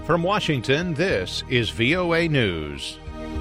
From Washington, this is VOA News.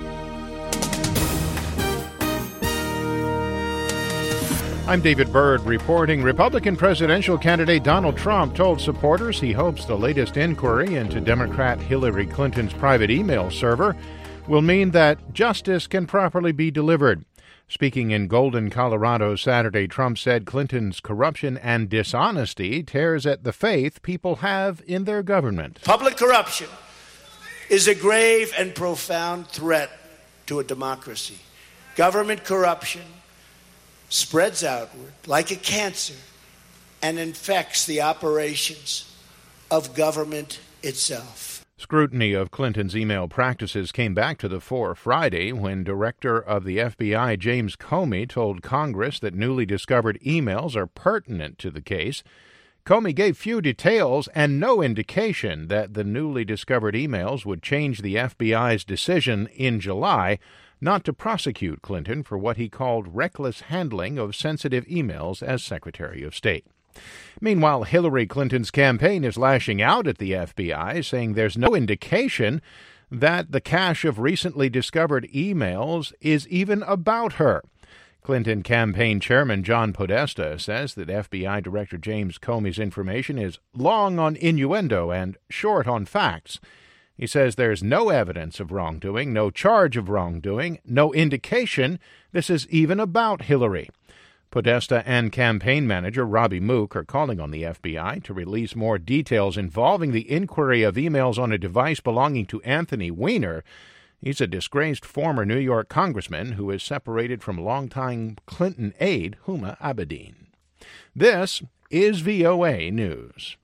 I'm David Byrd reporting. Republican presidential candidate Donald Trump told supporters he hopes the latest inquiry into Democrat Hillary Clinton's private email server will mean that justice can properly be delivered. Speaking in Golden, Colorado Saturday, Trump said Clinton's corruption and dishonesty tears at the faith people have in their government. Public corruption is a grave and profound threat to a democracy. Government corruption spreads outward like a cancer and infects the operations of government itself. Scrutiny of Clinton's email practices came back to the fore Friday when Director of the FBI James Comey told Congress that newly discovered emails are pertinent to the case. Comey gave few details and no indication that the newly discovered emails would change the FBI's decision in July not to prosecute Clinton for what he called reckless handling of sensitive emails as Secretary of State. Meanwhile, Hillary Clinton's campaign is lashing out at the FBI, saying there's no indication that the cache of recently discovered emails is even about her. Clinton campaign chairman John Podesta says that FBI Director James Comey's information is long on innuendo and short on facts. He says there's no evidence of wrongdoing, no charge of wrongdoing, no indication this is even about Hillary. Podesta and campaign manager Robbie Mook are calling on the FBI to release more details involving the inquiry of emails on a device belonging to Anthony Weiner. He's a disgraced former New York congressman who is separated from longtime Clinton aide Huma Abedin. This is VOA News.